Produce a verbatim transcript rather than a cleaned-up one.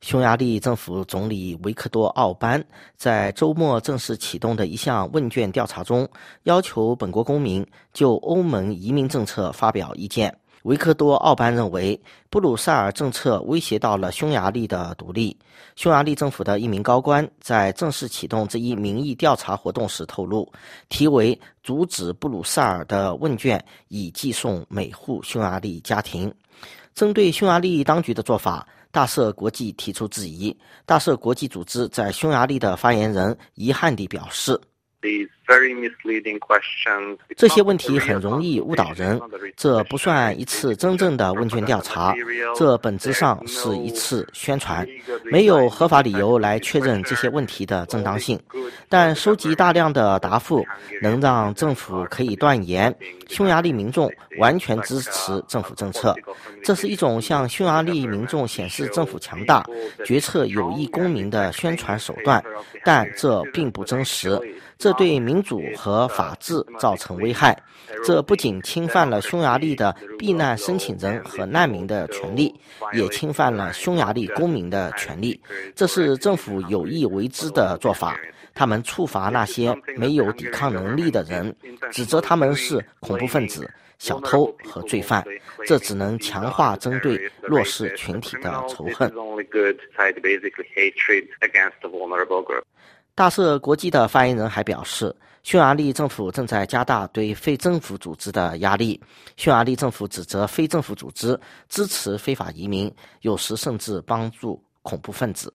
匈牙利政府总理维克多·奥班在周末正式启动的一项问卷调查中，要求本国公民就欧盟移民政策发表意见。维克多·奥班认为，布鲁塞尔政策威胁到了匈牙利的独立。匈牙利政府的一名高官在正式启动这一民意调查活动时透露，题为“阻止布鲁塞尔”的问卷已寄送每户匈牙利家庭。针对匈牙利当局的做法，大赦国际提出质疑。大赦国际组织在匈牙利的发言人遗憾地表示，这些问题很容易误导人，这不算一次真正的问卷调查，这本质上是一次宣传，没有合法理由来确认这些问题的正当性。但收集大量的答复能让政府可以断言匈牙利民众完全支持政府政策，这是一种向匈牙利民众显示政府强大、决策有益公民的宣传手段，但这并不真实。这对民主和法治造成危害，这不仅侵犯了匈牙利的避难申请人和难民的权利，也侵犯了匈牙利公民的权利。这是政府有意为之的做法，他们处罚那些没有抵抗能力的人，指责他们是恐怖分子、小偷和罪犯，这只能强化针对弱势群体的仇恨。大赦国际的发言人还表示，匈牙利政府正在加大对非政府组织的压力。匈牙利政府指责非政府组织支持非法移民，有时甚至帮助恐怖分子。